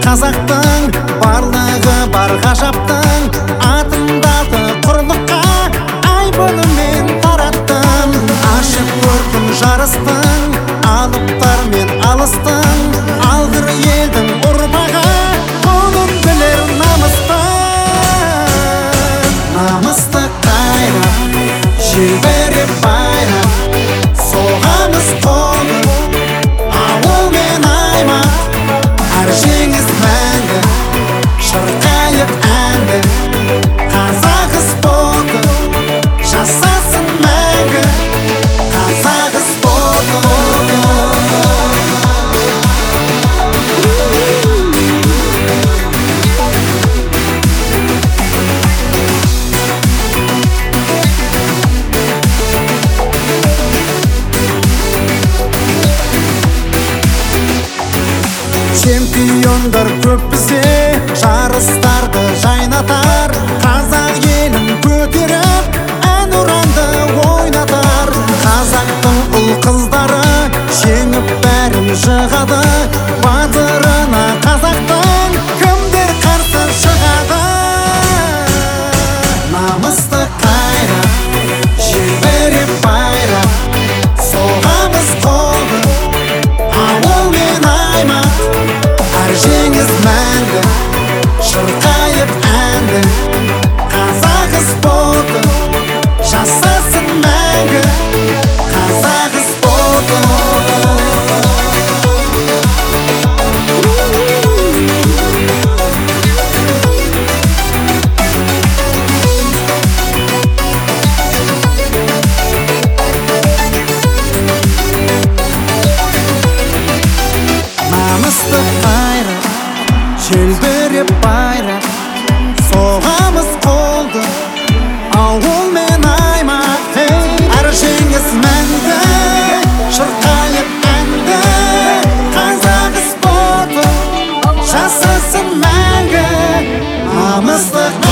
қазақтың барлығы бар ғажаптың атындады құрлыққа ай бұнымен тараттым ашық көркін жарыстың алыптар мен алыстың алғыр елдің ұрпағы қолын білер намысты қайрап желбіреп байрап соғамыз қолды ауыл мен аймақ әр жеңіс мәңгі шырқайық әнді қазақ спорты жасасын мәңгі қазақ спорты. Чемпиондар көп бізде жарыстарды жайнатар қазақ елін көтеріп әнұранды ойнатар қазақтың ұл қыздары жеңіп бәрін жығады батырына қазақтың кімдер қарсы шығады намысты қайрап желбіреп байрап соғамыз қолды ауыл мен аймақ әр жеңіс мәңгі шырқайық әнді қазақ спорты жасасын мәңгі қазақ спорты. Намысты қайрап желбіреп байрап соғамыз қолды ауыл мен аймақ әр жеңіс мәңгі шырқайық әнді қазақ спорты жасасын мәңгі намысты